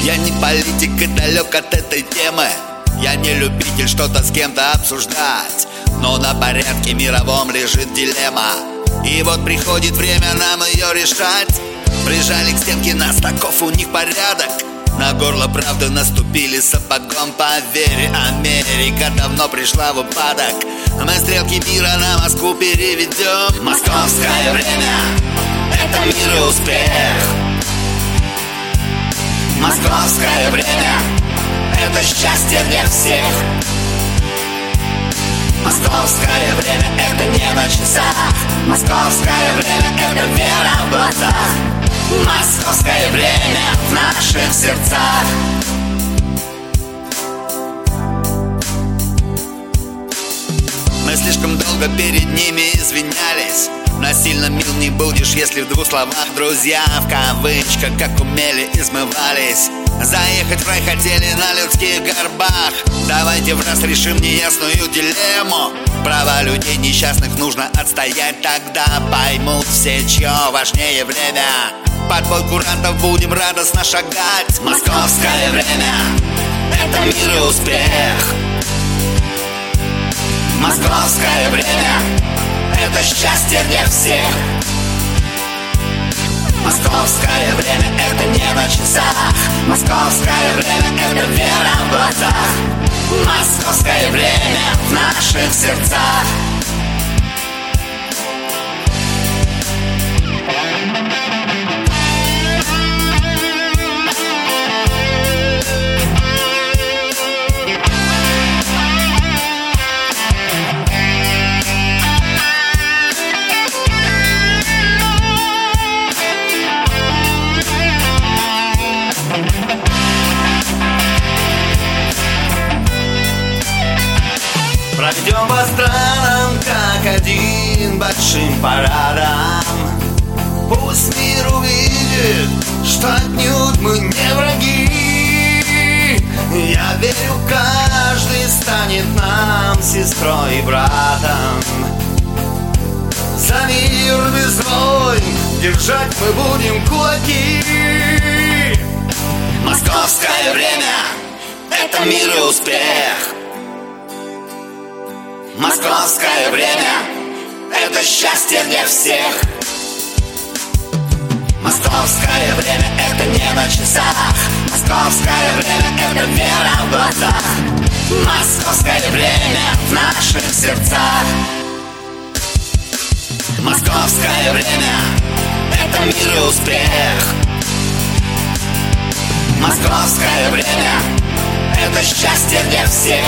Я не политик и далек от этой темы. Я не любитель что-то с кем-то обсуждать, но на порядке мировом лежит дилемма. И вот приходит время нам ее решать. Прижали к стенке нас, таков у них порядок. На горло правды наступили сапогом. Поверь, Америка давно пришла в упадок. Мы стрелки мира на Москву переведем. Московское время — это мир и успех. Московское время — это счастье для всех. Московское время — это не на часах. Московское время — это вера в глазах. Московское время в наших сердцах. Мы слишком долго перед ними извинялись. Насильно мил не будешь, если в двух словах. Друзья в кавычках, как умели, измывались. Заехать в рай хотели на людских горбах. Давайте в раз решим неясную дилемму. Права людей несчастных нужно отстоять. Тогда поймут все, чье важнее время. Под бой курантов будем радостно шагать. Московское время — это мир и успех. Московское время — это счастье для всех. Московское время — это не на часах. Московское время — это вера в глазах. Московское время в наших сердцах. Пройдем по странам, как один, большим парадом. Пусть мир увидит, что отнюдь мы не враги. Я верю, каждый станет нам сестрой и братом. За мир без войн держать мы будем кулаки. Московское время — это мир и успех. Московское время — это счастье для всех. Московское время — это не на часах. Московское время — это вера в глазах. Московское время в наших сердцах. Московское время — это мир и успех. Московское время — это счастье для всех.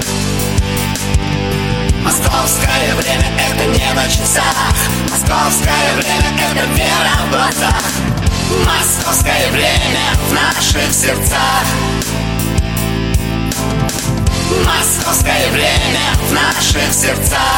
Московское время — это не на часах. Московское время — это вера в глазах. Московское время в наших сердцах. Московское время в наших сердцах.